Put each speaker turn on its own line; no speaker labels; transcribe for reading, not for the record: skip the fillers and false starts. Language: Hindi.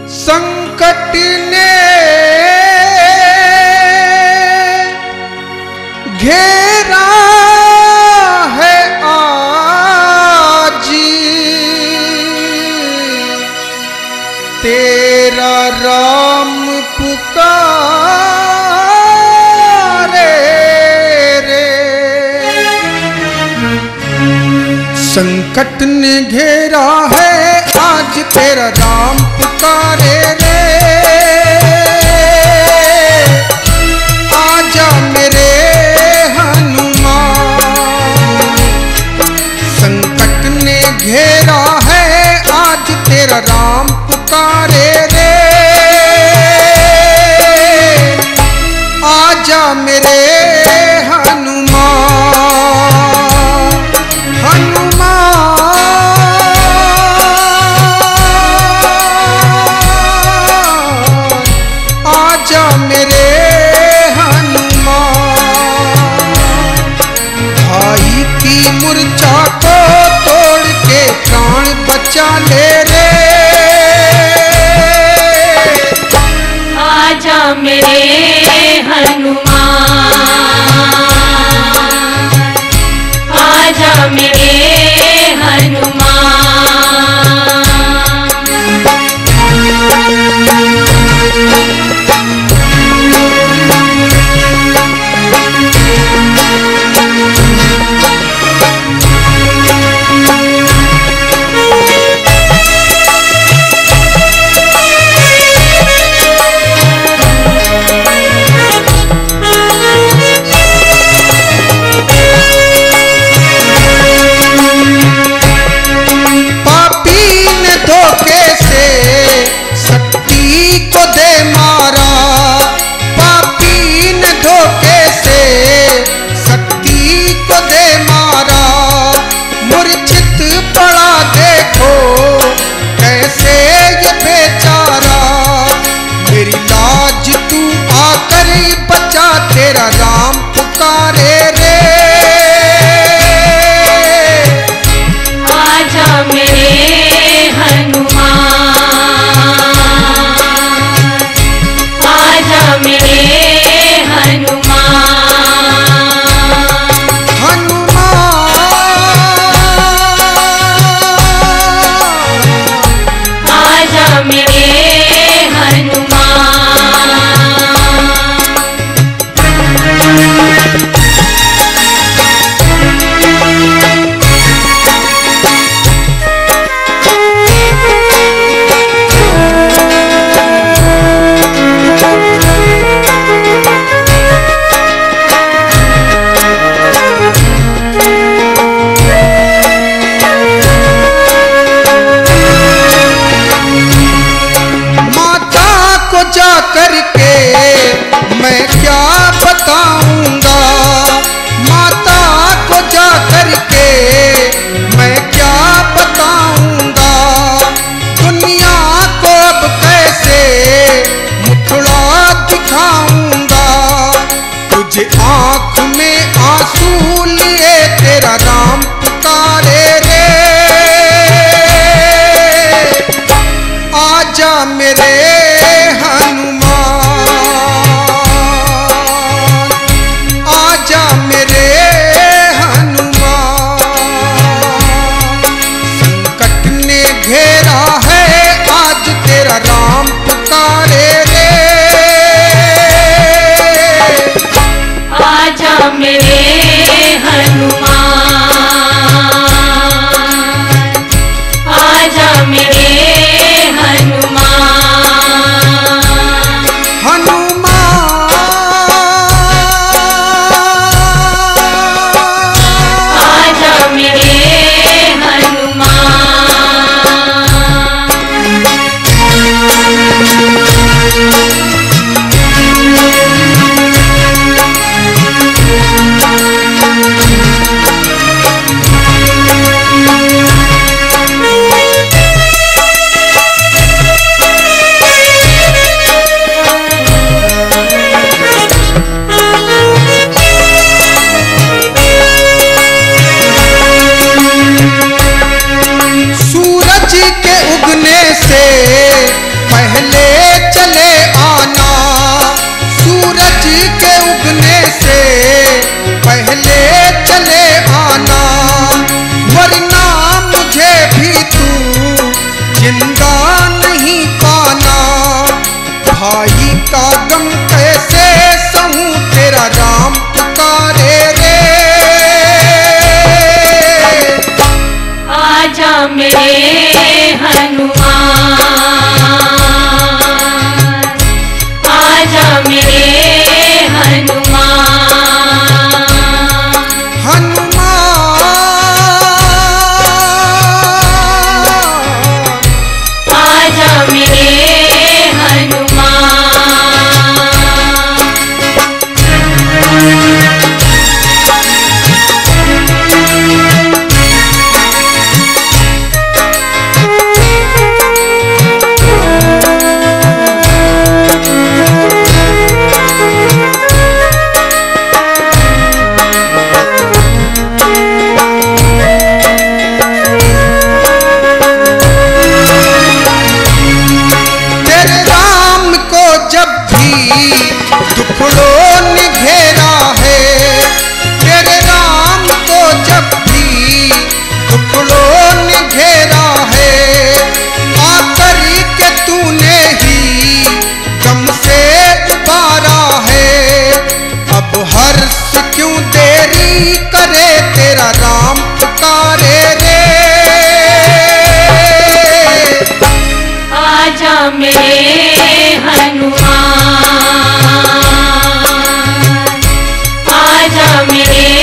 संकट ने घेरा है आज, तेरा राम पुकारे रे। संकट ने घेरा है आज, तेरा राम पुकारे रे। आजा मेरे हनुमान, संकट ने घेरा है आज, तेरा राम पुकारे रे। आजा मेरे हनुमान, हनुमान आजा मेरे हनुमान। भाई की मूर्छा को तोड़ के प्राण बचा ले रे।
आजा मेरे हनुमान, आजा मेरे तेरा राम पुकारे रे। आजा मेरे हनुमान, आजा मेरे हनुमान,
हनुमान
आजा मेरे
करके मैं क्या बताऊंगा, माता को जा करके मैं क्या बताऊंगा। दुनिया को अब कैसे मुखड़ा दिखाऊंगा, तुझे आंख में आंसू लिए तेरा राम पुकारे रे। आजा मेरे हनुमान, आजा मेरे हनुमान। संकट ने घेरा है आज, तेरा राम पुकारे रे।
आजा मेरे हनुमान, आजा मेरे हनुमान।
दुखड़ों ने घेरा है मेरे राम को, जब भी दुखड़ों ने घेरा है, आकर के तूने ही गम से उबारा है। अब हर्ष क्यों देरी करे, तेरा राम पुकारे रे।
आजा मेरे हनुमान, आजा मेरे